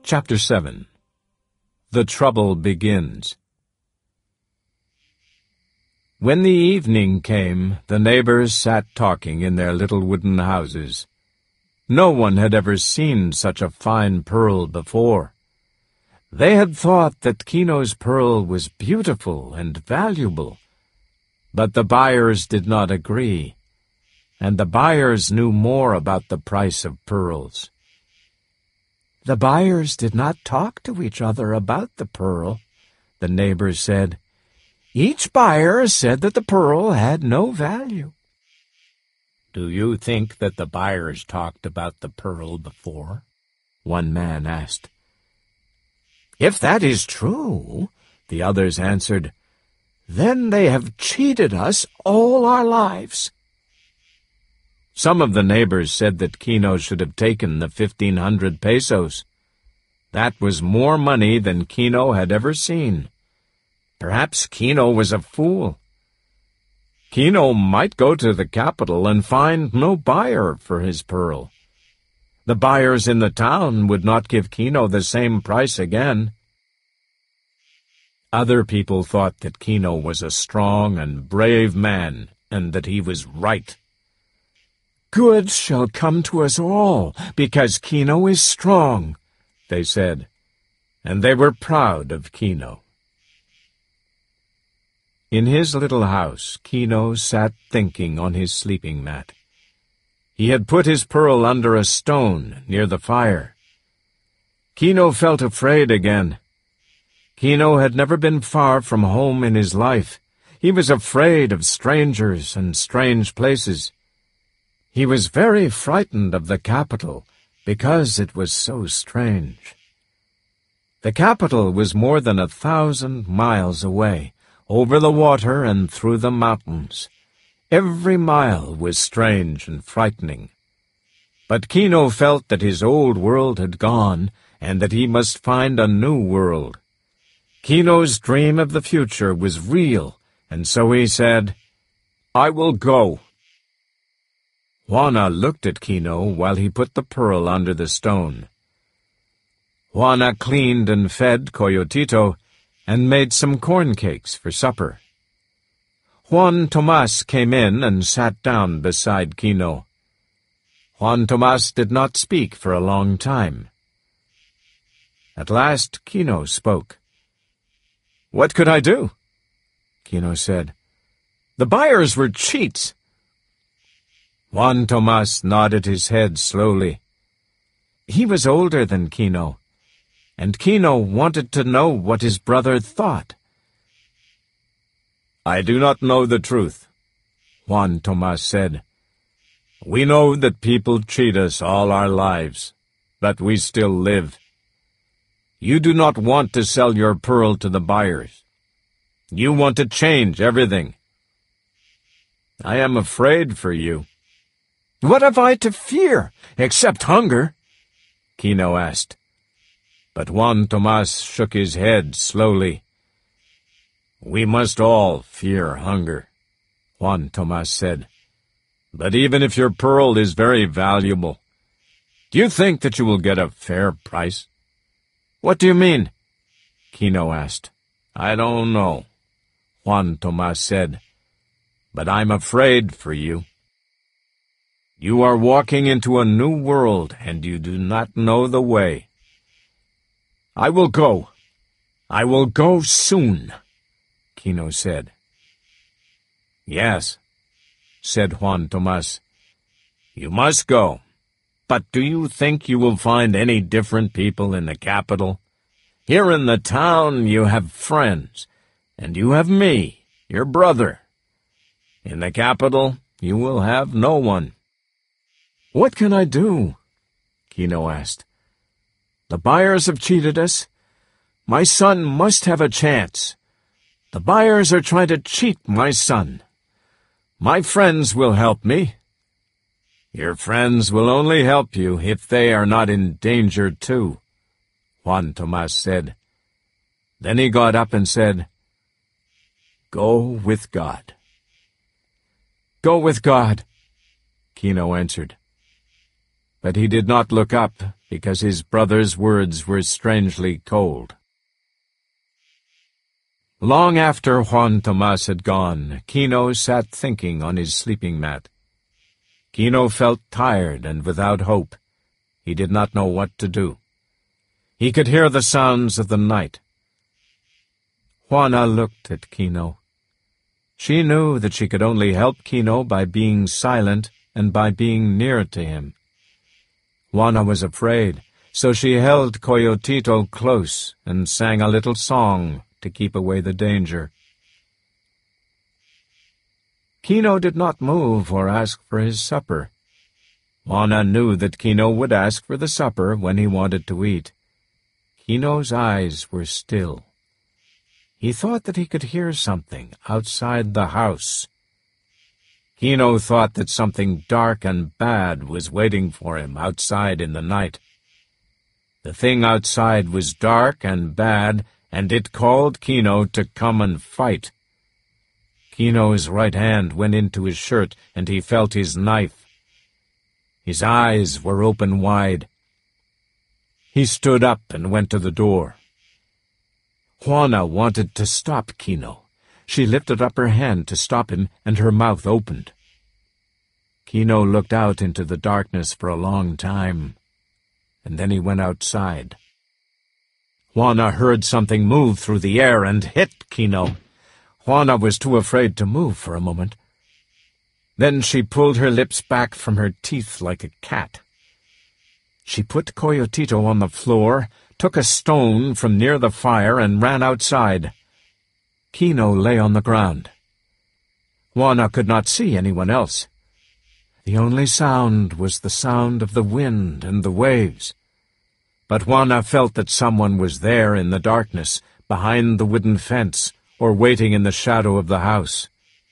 Chapter 7. The Trouble Begins. When the evening came, the neighbors sat talking in their little wooden houses. No one had ever seen such a fine pearl before. They had thought that Kino's pearl was beautiful and valuable, but the buyers did not agree, and the buyers knew more about the price of pearls. The buyers did not talk to each other about the pearl, the neighbors said. Each buyer said that the pearl had no value. "Do you think that the buyers talked about the pearl before?" one man asked. "If that is true," the others answered, "then they have cheated us all our lives." Some of the neighbors said that Kino should have taken the 1,500 pesos. That was more money than Kino had ever seen. Perhaps Kino was a fool. Kino might go to the capital and find no buyer for his pearl. The buyers in the town would not give Kino the same price again. Other people thought that Kino was a strong and brave man, and that he was right. "Good shall come to us all, because Kino is strong," they said, and they were proud of Kino. In his little house, Kino sat thinking on his sleeping mat. He had put his pearl under a stone near the fire. Kino felt afraid again. Kino had never been far from home in his life. He was afraid of strangers and strange places. He was very frightened of the capital, because it was so strange. The capital was more than 1,000 miles away, over the water and through the mountains. Every mile was strange and frightening. But Kino felt that his old world had gone, and that he must find a new world. Kino's dream of the future was real, and so he said, "I will go." Juana looked at Kino while he put the pearl under the stone. Juana cleaned and fed Coyotito and made some corn cakes for supper. Juan Tomas came in and sat down beside Kino. Juan Tomas did not speak for a long time. At last Kino spoke. "What could I do?" Kino said. "The buyers were cheats." Juan Tomas nodded his head slowly. He was older than Kino, and Kino wanted to know what his brother thought. "I do not know the truth," Juan Tomas said. "We know that people cheat us all our lives, but we still live. You do not want to sell your pearl to the buyers. You want to change everything. I am afraid for you." "What have I to fear, except hunger?" Kino asked. But Juan Tomas shook his head slowly. "We must all fear hunger," Juan Tomas said. "But even if your pearl is very valuable, do you think that you will get a fair price?" "What do you mean?" Kino asked. "I don't know," Juan Tomas said, "but I'm afraid for you. You are walking into a new world, and you do not know the way." "I will go. I will go soon," Kino said. "Yes," said Juan Tomas. "You must go. But do you think you will find any different people in the capital? Here in the town you have friends, and you have me, your brother. In the capital you will have no one." "What can I do?" Kino asked. "The buyers have cheated us. My son must have a chance. The buyers are trying to cheat my son. My friends will help me." "Your friends will only help you if they are not in danger too," Juan Tomas said. Then he got up and said, "Go with God." "Go with God," Kino answered. But he did not look up, because his brother's words were strangely cold. Long after Juan Tomas had gone, Kino sat thinking on his sleeping mat. Kino felt tired and without hope. He did not know what to do. He could hear the sounds of the night. Juana looked at Kino. She knew that she could only help Kino by being silent and by being near to him. Juana was afraid, so she held Coyotito close and sang a little song to keep away the danger. Kino did not move or ask for his supper. Juana knew that Kino would ask for the supper when he wanted to eat. Kino's eyes were still. He thought that he could hear something outside the house. Kino thought that something dark and bad was waiting for him outside in the night. The thing outside was dark and bad, and it called Kino to come and fight. Kino's right hand went into his shirt, and he felt his knife. His eyes were open wide. He stood up and went to the door. Juana wanted to stop Kino. She lifted up her hand to stop him, and her mouth opened. Kino looked out into the darkness for a long time, and then he went outside. Juana heard something move through the air and hit Kino. Juana was too afraid to move for a moment. Then she pulled her lips back from her teeth like a cat. She put Coyotito on the floor, took a stone from near the fire, and ran outside. Kino lay on the ground. Juana could not see anyone else. The only sound was the sound of the wind and the waves. But Juana felt that someone was there in the darkness, behind the wooden fence, or waiting in the shadow of the house.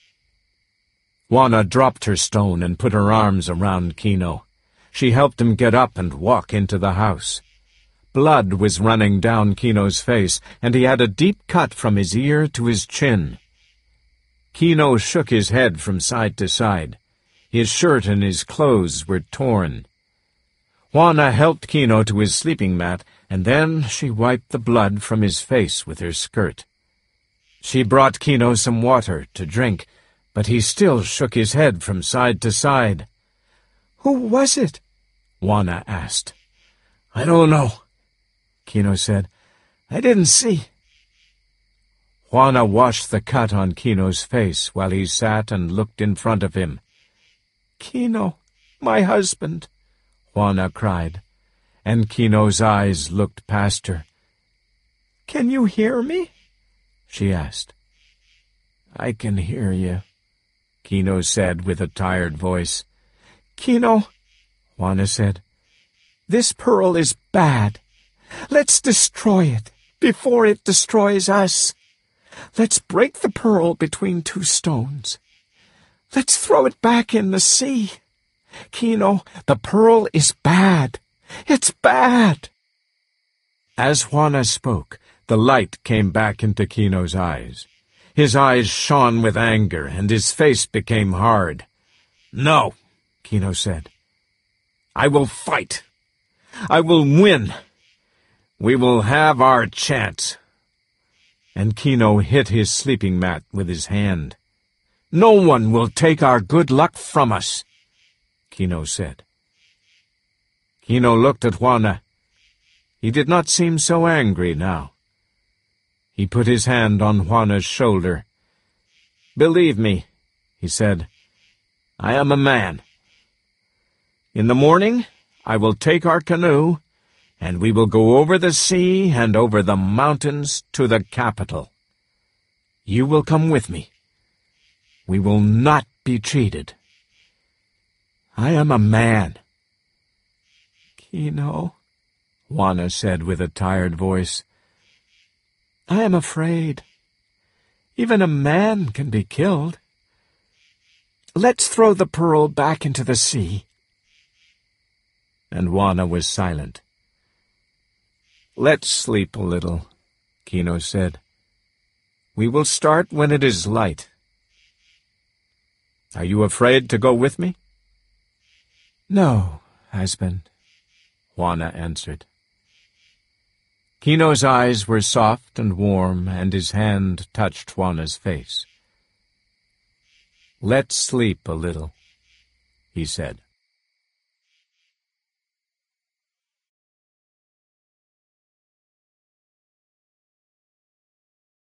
Juana dropped her stone and put her arms around Kino. She helped him get up and walk into the house. Blood was running down Kino's face, and he had a deep cut from his ear to his chin. Kino shook his head from side to side. His shirt and his clothes were torn. Juana helped Kino to his sleeping mat, and then she wiped the blood from his face with her skirt. She brought Kino some water to drink, but he still shook his head from side to side. "Who was it?" Juana asked. "I don't know," Kino said. "I didn't see." Juana washed the cut on Kino's face while he sat and looked in front of him. "Kino, my husband," Juana cried, and Kino's eyes looked past her. "Can you hear me?" she asked. "I can hear you," Kino said with a tired voice. "Kino," Juana said, "this pearl is bad. Let's destroy it before it destroys us. Let's break the pearl between two stones. Let's throw it back in the sea. Kino, the pearl is bad. It's bad." As Juana spoke, the light came back into Kino's eyes. His eyes shone with anger, and his face became hard. "No," Kino said. "I will fight. I will win. We will have our chance." And Kino hit his sleeping mat with his hand. "No one will take our good luck from us," Kino said. Kino looked at Juana. He did not seem so angry now. He put his hand on Juana's shoulder. "Believe me," he said, "I am a man. In the morning I will take our canoe, and we will go over the sea and over the mountains to the capital. You will come with me. We will not be cheated. I am a man." "Kino," Juana said with a tired voice, "I am afraid. Even a man can be killed. Let's throw the pearl back into the sea." And Juana was silent. "Let's sleep a little," Kino said. "We will start when it is light. Are you afraid to go with me?" "No," husband," Juana answered. Kino's eyes were soft and warm, and his hand touched Juana's face. "Let's sleep a little," he said.